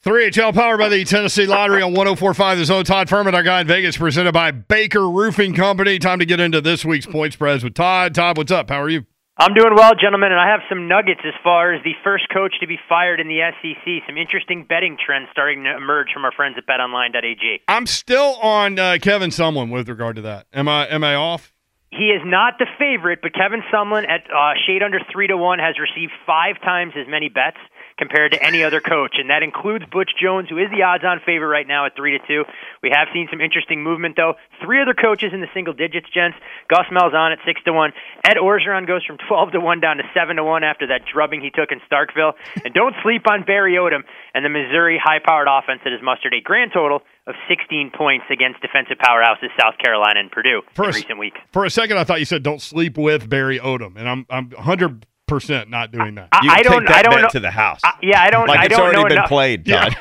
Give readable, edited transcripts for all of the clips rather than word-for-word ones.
3HL powered by the Tennessee Lottery on 104.5 The Zone. Todd Furman, our guy in Vegas, presented by Baker Roofing Company. Time to get into this week's point spreads with Todd. Todd, what's up? How are you? I'm doing well, gentlemen, and I have some nuggets as far as the first coach to be fired in the SEC. Some interesting betting trends starting to emerge from our friends at betonline.ag. I'm still on Kevin Sumlin with regard to that. Am I off? He is not the favorite, but Kevin Sumlin at shade under 3-1 has received 5 times as many bets compared to any other coach, and that includes Butch Jones, who is the odds-on favorite right now at 3-2. We have seen some interesting movement, though. 3 other coaches in the single digits, gents. Gus Malzahn at 6-1. Ed Orgeron goes from 12-1 down to 7-1 after that drubbing he took in Starkville. And don't sleep on Barry Odom and the Missouri high-powered offense that has mustered a grand total of 16 points against defensive powerhouses South Carolina and Purdue in recent weeks. For a second, I thought you said don't sleep with Barry Odom, and I'm 100% not doing that. You can take that bet to the house. I don't. Like I it's don't already know been enough. played, Todd.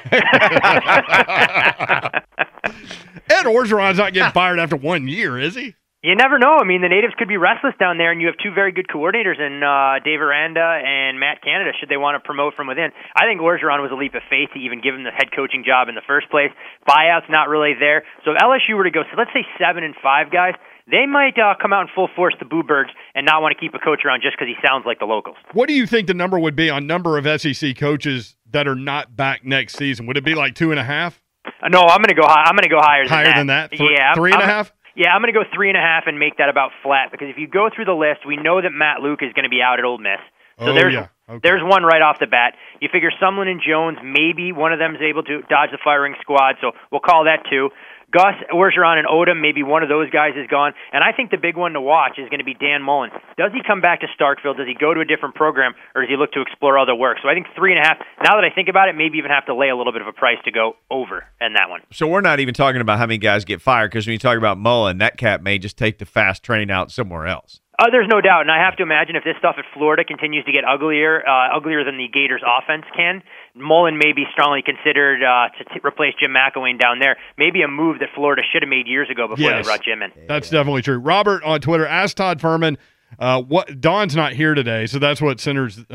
Ed Orgeron's not getting fired after 1 year, is he? You never know. I mean, the natives could be restless down there, and you have 2 very good coordinators in Dave Aranda and Matt Canada, should they want to promote from within. I think Orgeron was a leap of faith to even give him the head coaching job in the first place. Buyout's not really there. So if LSU were to go, so let's say 7-5, guys, they might come out in full force, the Boo Birds, and not want to keep a coach around just because he sounds like the locals. What do you think the number would be on number of SEC coaches that are not back next season? Would it be like 2.5? No, I'm going to go high. I'm going to go higher than that. Yeah, 3.5. Yeah, I'm going to go 3.5 and make that about flat, because if you go through the list, we know that Matt Luke is going to be out at Ole Miss. So there's one right off the bat. You figure Sumlin and Jones, maybe one of them is able to dodge the firing squad, so we'll call that 2. Gus, Orgeron, and Odom, maybe one of those guys is gone. And I think the big one to watch is going to be Dan Mullen. Does he come back to Starkville? Does he go to a different program? Or does he look to explore other work? So I think 3.5. Now that I think about it, maybe even have to lay a little bit of a price to go over in that one. So we're not even talking about how many guys get fired, because when you talk about Mullen, that cat may just take the fast train out somewhere else. There's no doubt, and I have to imagine if this stuff at Florida continues to get uglier than the Gators' offense can, Mullen may be strongly considered to replace Jim McElwain down there. Maybe a move that Florida should have made years ago before they brought Jim in. That's definitely true. Robert on Twitter asked Todd Furman. Don's not here today, so that's what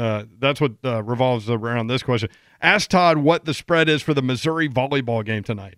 revolves around this question. Ask Todd what the spread is for the Missouri volleyball game tonight.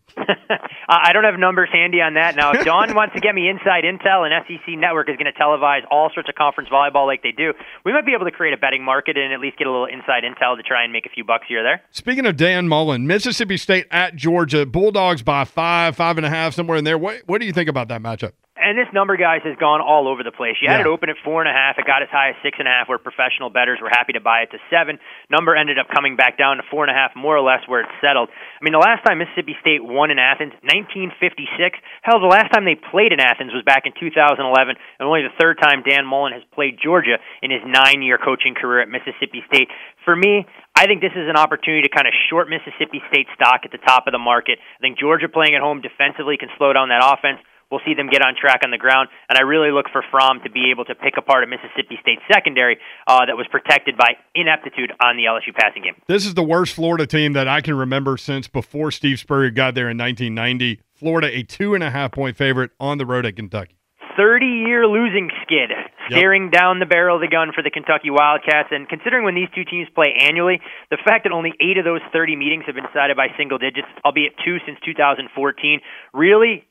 I don't have numbers handy on that. Now, if Don wants to get me inside intel and SEC Network is going to televise all sorts of conference volleyball like they do, we might be able to create a betting market and at least get a little inside intel to try and make a few bucks here or there. Speaking of Dan Mullen, Mississippi State at Georgia, Bulldogs by 5, 5.5, somewhere in there. What do you think about that matchup? And this number, guys, has gone all over the place. You had it open at 4.5. It got as high as 6.5, where professional bettors were happy to buy it to 7. Number ended up coming back down to 4.5, more or less where it settled. I mean, the last time Mississippi State won in Athens, 1956. Hell, the last time they played in Athens was back in 2011, and only the third time Dan Mullen has played Georgia in his 9-year coaching career at Mississippi State. For me, I think this is an opportunity to kind of short Mississippi State stock at the top of the market. I think Georgia playing at home defensively can slow down that offense. We'll see them get on track on the ground, and I really look for Fromm to be able to pick apart a Mississippi State secondary that was protected by ineptitude on the LSU passing game. This is the worst Florida team that I can remember since before Steve Spurrier got there in 1990. Florida, a 2.5-point favorite on the road at Kentucky. 30-year losing skid staring down the barrel of the gun for the Kentucky Wildcats. And considering when these two teams play annually, the fact that only 8 of those 30 meetings have been decided by single digits, albeit 2 since 2014, really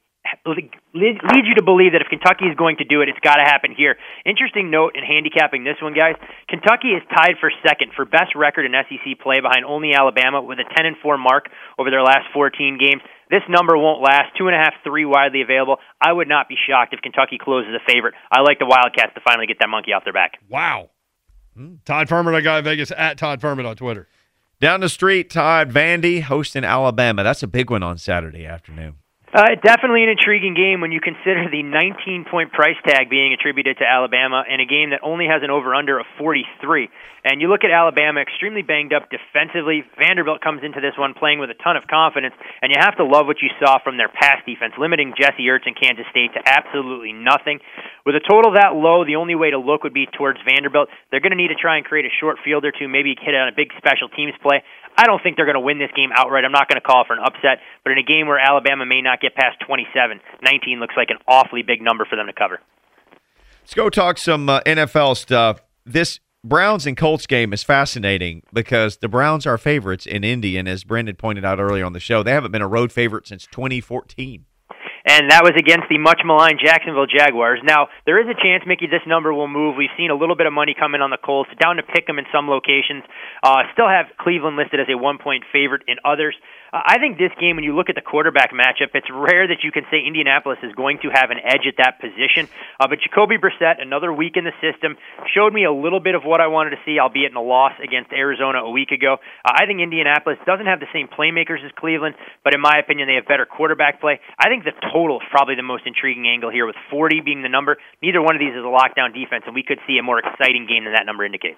leads you to believe that if Kentucky is going to do it, it's got to happen here. Interesting note in handicapping this one, guys. Kentucky is tied for second for best record in SEC play behind only Alabama with a 10-4 mark over their last 14 games. This number won't last. 2.5, 3 widely available. I would not be shocked if Kentucky closes a favorite. I like the Wildcats to finally get that monkey off their back. Wow. Todd Furman, our guy in Vegas, at Todd Furman on Twitter. Down the street, Todd, Vandy hosting Alabama. That's a big one on Saturday afternoon. Definitely an intriguing game when you consider the 19-point price tag being attributed to Alabama in a game that only has an over-under of 43. And you look at Alabama, extremely banged up defensively. Vanderbilt comes into this one playing with a ton of confidence, and you have to love what you saw from their pass defense, limiting Jesse Ertz in Kansas State to absolutely nothing. With a total that low, the only way to look would be towards Vanderbilt. They're going to need to try and create a short field or two, maybe hit on a big special teams play. I don't think they're going to win this game outright. I'm not going to call for an upset, but in a game where Alabama may not get past 27, 19 looks like an awfully big number for them to cover. Let's go talk some NFL stuff. This Browns and Colts game is fascinating because the Browns are favorites in Indy, and as Brendan pointed out earlier on the show, they haven't been a road favorite since 2014. And that was against the much-maligned Jacksonville Jaguars. Now, there is a chance, Mickey, this number will move. We've seen a little bit of money come in on the Colts, down to pick them in some locations. Still have Cleveland listed as a 1-point favorite in others. I think this game, when you look at the quarterback matchup, it's rare that you can say Indianapolis is going to have an edge at that position. But Jacoby Brissett, another week in the system, showed me a little bit of what I wanted to see, albeit in a loss against Arizona a week ago. I think Indianapolis doesn't have the same playmakers as Cleveland, but in my opinion, they have better quarterback play. I think the total is probably the most intriguing angle here, with 40 being the number. Neither one of these is a lockdown defense, and we could see a more exciting game than that number indicates.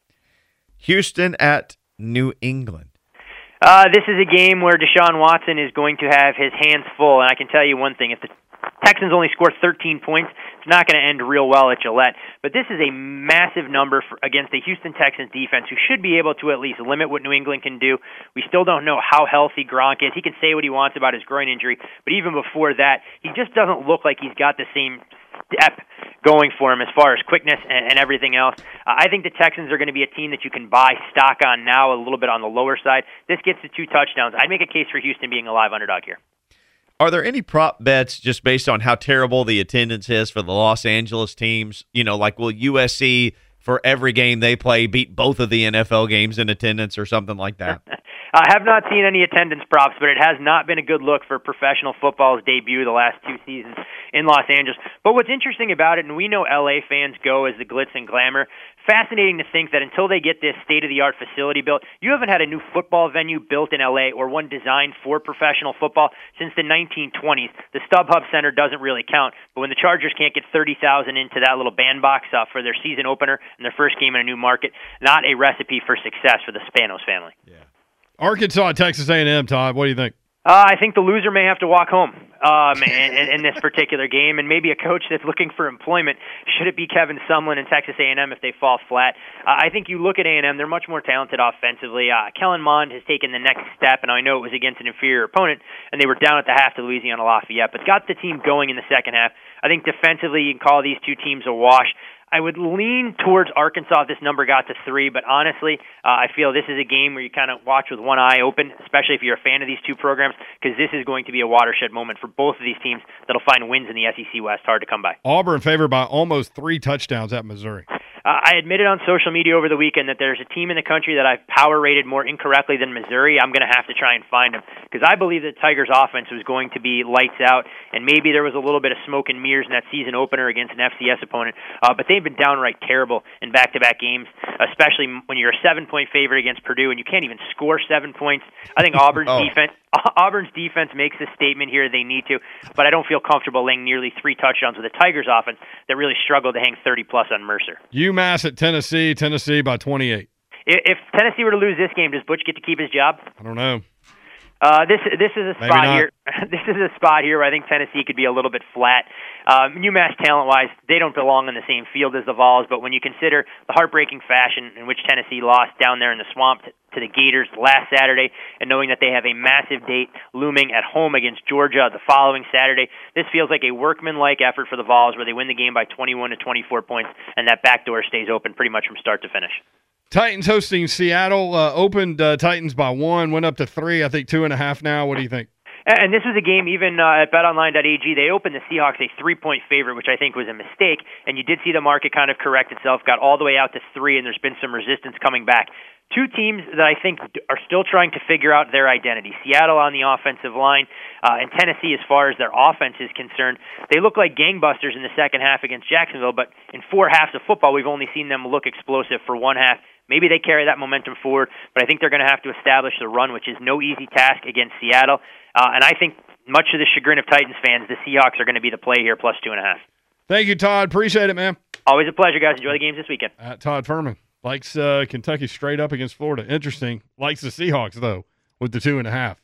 Houston at New England. This is a game where Deshaun Watson is going to have his hands full, and I can tell you one thing. If the Texans only score 13 points, it's not going to end real well at Gillette. But this is a massive number against the Houston Texans defense, who should be able to at least limit what New England can do. We still don't know how healthy Gronk is. He can say what he wants about his groin injury, but even before that, he just doesn't look like he's got the same step going for him as far as quickness and everything else. I think the Texans are going to be a team that you can buy stock on now, a little bit on the lower side. This gets to 2 touchdowns. I'd make a case for Houston being a live underdog here. Are there any prop bets just based on how terrible the attendance is for the Los Angeles teams? You know, like will USC, for every game they play, beat both of the NFL games in attendance or something like that? I have not seen any attendance props, but it has not been a good look for professional football's debut the last 2 seasons in Los Angeles. But what's interesting about it, and we know LA fans go as the glitz and glamour, fascinating to think that until they get this state-of-the-art facility built, you haven't had a new football venue built in LA or one designed for professional football since the 1920s. The StubHub Center doesn't really count, but when the Chargers can't get 30,000 into that little bandbox for their season opener and their first game in a new market, not a recipe for success for the Spanos family. Yeah. Arkansas at Texas A&M, Todd. What do you think? I think the loser may have to walk home in this particular game, and maybe a coach that's looking for employment. Should it be Kevin Sumlin and Texas A&M if they fall flat? I think you look at A&M, they're much more talented offensively. Kellen Mond has taken the next step, and I know it was against an inferior opponent, and they were down at the half to Louisiana Lafayette, but got the team going in the second half. I think defensively you can call these two teams a wash. I would lean towards Arkansas if this number got to 3, but honestly, I feel this is a game where you kind of watch with one eye open, especially if you're a fan of these two programs, because this is going to be a watershed moment for both of these teams that'll find wins in the SEC West hard to come by. Auburn favored by almost 3 touchdowns at Missouri. I admitted on social media over the weekend that there's a team in the country that I've power rated more incorrectly than Missouri. I'm going to have to try and find them, because I believe that Tigers' offense was going to be lights out, and maybe there was a little bit of smoke and mirrors in that season opener against an FCS opponent, but they've been downright terrible in back-to-back games, especially when you're a 7-point favorite against Purdue and you can't even score 7 points. I think Auburn's defense makes a statement here. They need to, but I don't feel comfortable laying nearly 3 touchdowns with a Tigers offense that really struggled to hang 30-plus on Mercer. UMass at Tennessee by 28. If Tennessee were to lose this game, does Butch get to keep his job? I don't know. This is a spot here. This is a spot here where I think Tennessee could be a little bit flat. UMass talent-wise, they don't belong in the same field as the Vols, but when you consider the heartbreaking fashion in which Tennessee lost down there in the swamp to the Gators last Saturday, and knowing that they have a massive date looming at home against Georgia the following Saturday, this feels like a workmanlike effort for the Vols, where they win the game by 21 to 24 points, and that back door stays open pretty much from start to finish. Titans hosting Seattle, opened Titans by 1, went up to 3, I think 2.5 now. What do you think? And this was a game, even at betonline.ag, they opened the Seahawks a 3-point favorite, which I think was a mistake, and you did see the market kind of correct itself, got all the way out to 3, and there's been some resistance coming back. Two teams that I think are still trying to figure out their identity. Seattle on the offensive line, and Tennessee as far as their offense is concerned. They look like gangbusters in the second half against Jacksonville, but in 4 halves of football, we've only seen them look explosive for 1 half. Maybe they carry that momentum forward, but I think they're going to have to establish the run, which is no easy task against Seattle. And I think, much to the chagrin of Titans fans, the Seahawks are going to be the play here, plus 2.5. Thank you, Todd. Appreciate it, man. Always a pleasure, guys. Enjoy the games this weekend. Todd Furman likes Kentucky straight up against Florida. Interesting. Likes the Seahawks, though, with the 2.5.